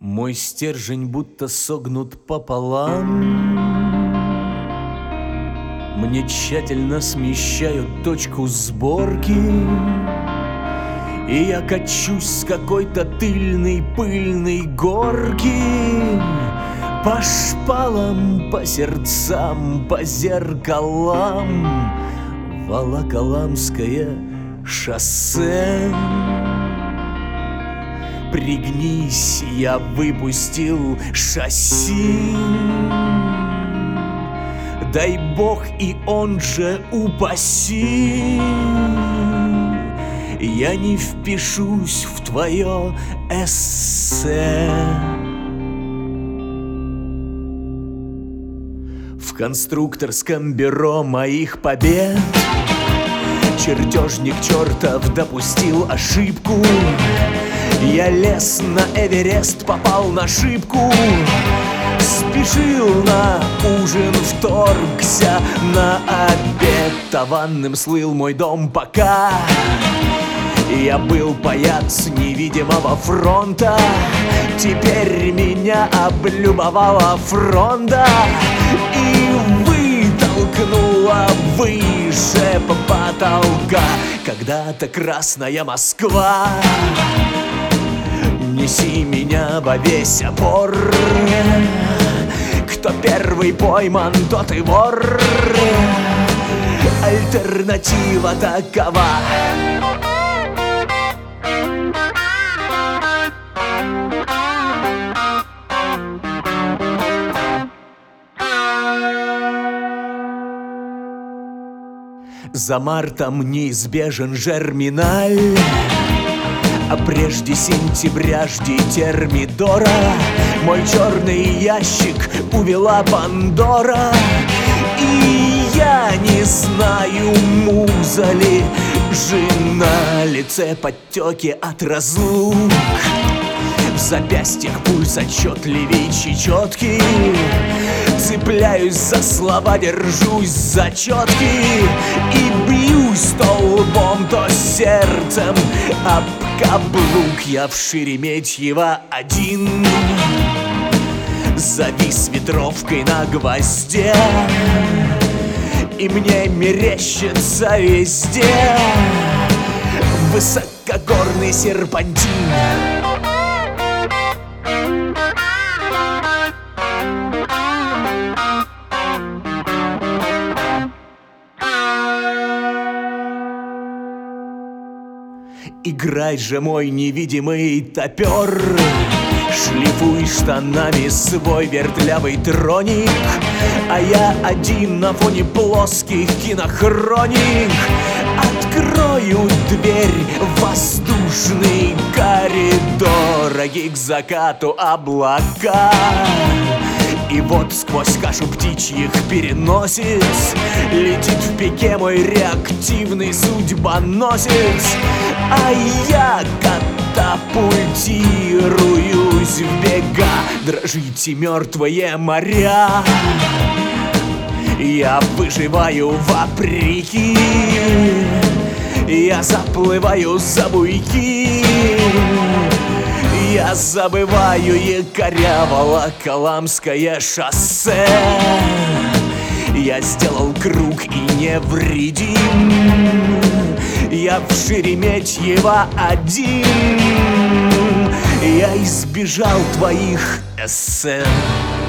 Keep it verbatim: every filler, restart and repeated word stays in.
Мой стержень будто согнут пополам. Мне тщательно смещают точку сборки, и я качусь с какой-то тыльной пыльной горки по шпалам, по сердцам, по зеркалам. Волоколамское шоссе. Пригнись, я выпустил шасси. Дай Бог, и он же упаси, я не впишусь в твое эссе. В конструкторском бюро моих побед чертежник чертов допустил ошибку. Я лез на Эверест, попал на шибку. Спешил на ужин, вторгся на обед. Таванным слыл мой дом, пока я был паяц невидимого фронта. Теперь меня облюбовала фронта и вытолкнула выше потолка. Когда-то красная Москва, неси меня во весь опор. Кто первый пойман, тот и вор. Альтернатива такова. За мартом неизбежен жерминаль, а прежде сентября жди термидора. Мой черный ящик увела Пандора, и я не знаю, муза ли, жена. Лице подтеки от разлук, в запястьях пульс отчетливей чечетки. Цепляюсь за слова, держусь за четки и бьюсь столбом то сердцем об каблук. Я в Шереметьево один завис ветровкой на гвозде, и мне мерещится везде высокогорный серпантин. Играй же, мой невидимый топер, шлифуй штанами свой вертлявый троник, а я один на фоне плоских кинохроник открою дверь в воздушный коридор, и к закату облака. И вот сквозь кашу птичьих переносиц летит в пике мой реактивный судьбоносец, а я катапультируюсь в бега. Дрожите мертвые моря, я выживаю вопреки. Я заплываю за буйки, я забываю якоря. Волоколамское шоссе. Я сделал круг и невредим. Я в Шереметьево один. Я избежал твоих эссе.